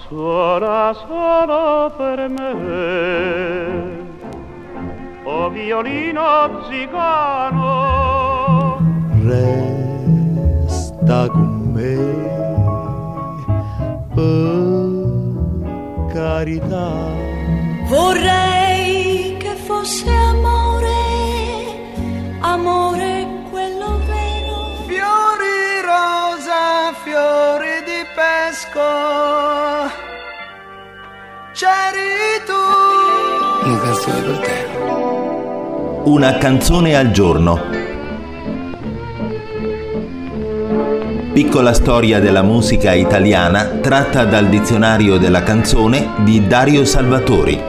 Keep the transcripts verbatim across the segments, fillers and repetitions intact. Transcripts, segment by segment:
suona solo per me, o violino zigano, resta con me, per carità. Vorrei che fosse amore, amore quello vero. Fiori rosa, fiori di pesco, c'eri tu. Una canzone per te. Una canzone al giorno. Piccola storia della musica italiana tratta dal dizionario della canzone di Dario Salvatori.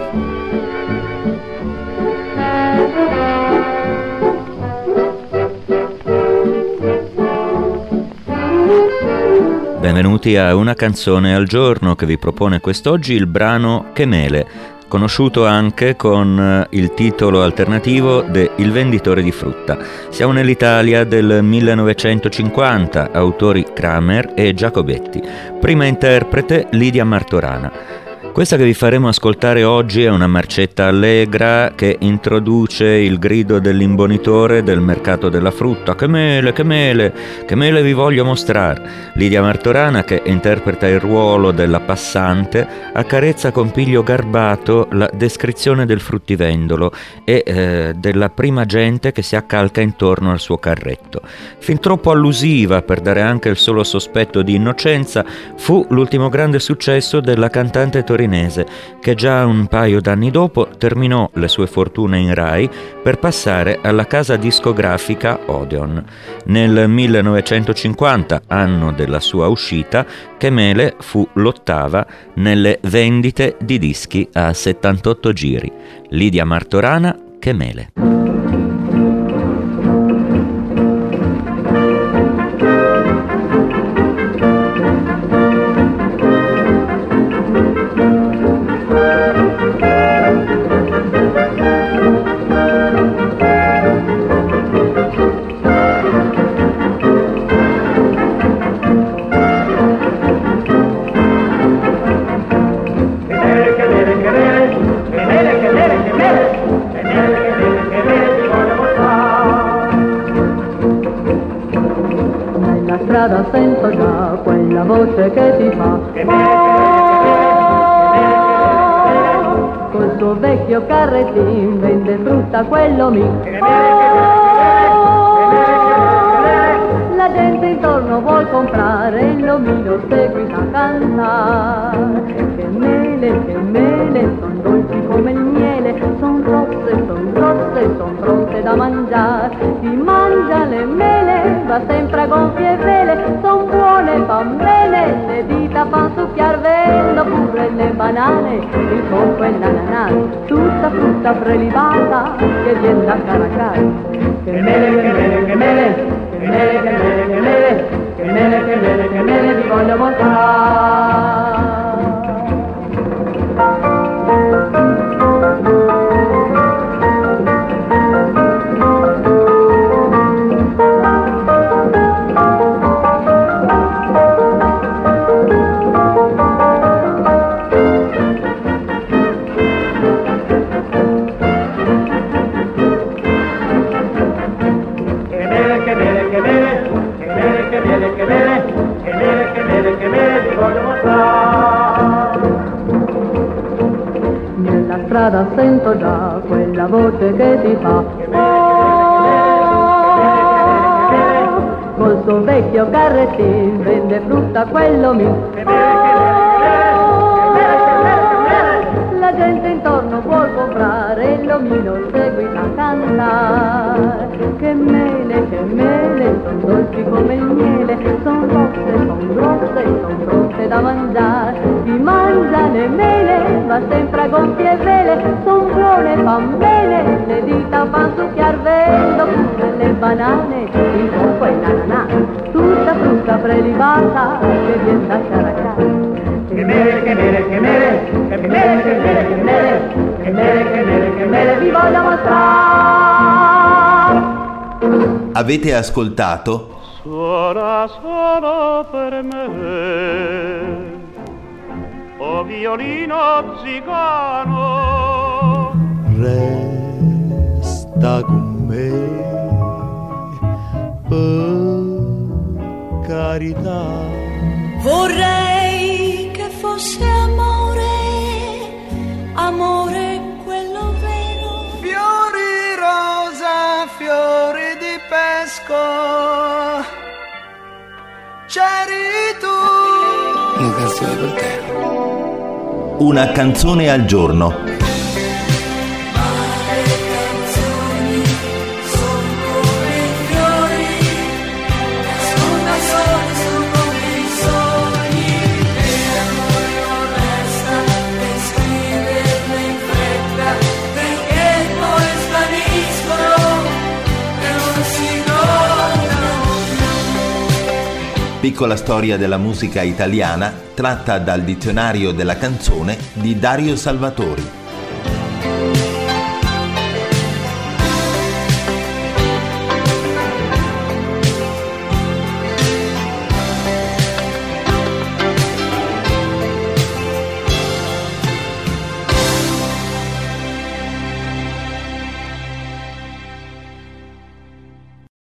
Benvenuti a Una canzone al giorno, che vi propone quest'oggi il brano Che mele, conosciuto anche con il titolo alternativo de Il venditore di frutta. Siamo nell'Italia del millenovecentocinquanta, autori Kramer e Giacobetti. Prima interprete Lidia Martorana. Questa che vi faremo ascoltare oggi è una marcetta allegra che introduce il grido dell'imbonitore del mercato della frutta. Che mele, che mele, che mele vi voglio mostrare. Lidia Martorana, che interpreta il ruolo della passante, accarezza con piglio garbato la descrizione del fruttivendolo e eh, della prima gente che si accalca intorno al suo carretto. Fin troppo allusiva per dare anche il solo sospetto di innocenza, fu l'ultimo grande successo della cantante torinese, che già un paio d'anni dopo terminò le sue fortune in Rai per passare alla casa discografica Odeon. Nel millenovecentocinquanta, anno della sua uscita, Che mele fu l'ottava nelle vendite di dischi a settantotto giri. Lidia Martorana, Che mele. Sento già quella voce che ti fa oh, col suo vecchio carrettin vende frutta quello mi oh, la gente intorno vuol comprare e l'omino seguita a cantare. Che mele, che mele, son dolci come il miele, son rosse, son rosse, son pronte da mangiare. Chi mangia le mele va sempre a gonfie vele, son buone, fan bene, le dita fan succhiar, vendo pure le banane, il cocco e l'ananase, tutta frutta prelibata che viene da Caracas. Che mele, che mele, che mele, che mele, che mele, che mele, che mele, che mele, che mele vi voglio mostrare. Nella strada sento già quella voce che ti fa oh, col suo vecchio carrettin vende frutta quello mi oh, la gente intorno vuol comprare e l'omino seguita a cantare. Che mele, che mele, son dolci come il miele, son rosse, son grosse, son pronte da mangiare. Chi mangia le mele va sempre a gonfie vele, son buone, fan bene, le dita fan succhiar, vendo pure le banane, il cocco e l'ananase, tutta frutta prelibata che viene da Caracas. Che mele, che mele, che mele, che mele, che mele, che mele, che mele, che mele, che mele vi voglio mostrare. Avete ascoltato suona solo per me, o o violino zigano. Resta con me, per carità. Vorrei che fosse amore, amore quello vero. Fiori rosa, fiori di pesco, c'eri tu. Una canzone per te. Una canzone al giorno. Piccola storia della musica italiana tratta dal dizionario della canzone di Dario Salvatori.